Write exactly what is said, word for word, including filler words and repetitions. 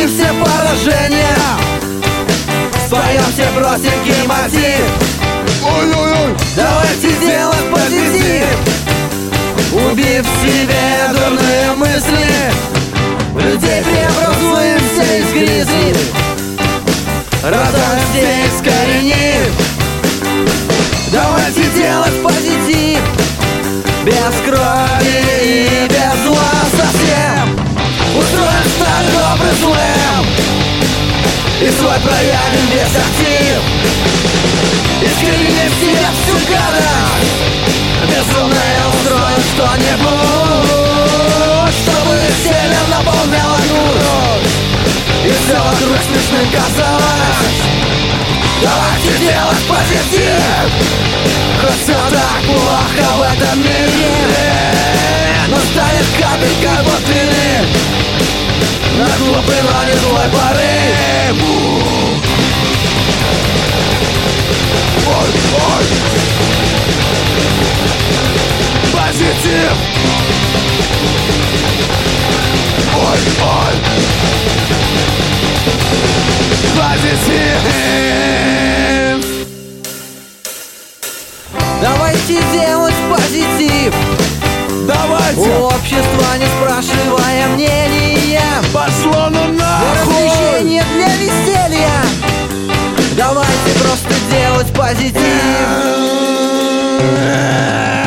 Забудем все поражения, споем все простенький мотив. Ой-ой-ой. Давайте делать позитив, убив в себе дурные мысли. В людей преобразуемся из грязи, родом здесь искоренив. Давайте делать позитив, без крови и без зла совсем. Устроим старый добрый злым и свой проявим весь актив. Искореним в себе всю гадость, безумное устроим что-нибудь, чтобы веселье наполняло грудь и все вокруг смешным казалось. Давайте делать позитив, хоть все так плохо в этом мире, но станет капелькой бутыли на глупый, но не злой порыв. Ой, ой. Позитив. Ой, ой. Позитив. Давайте делать позитив, Давайте. у общества не спрашивая мнения, Пошло ну для нахуй. развлечения, для веселья. Давайте просто делать позитив.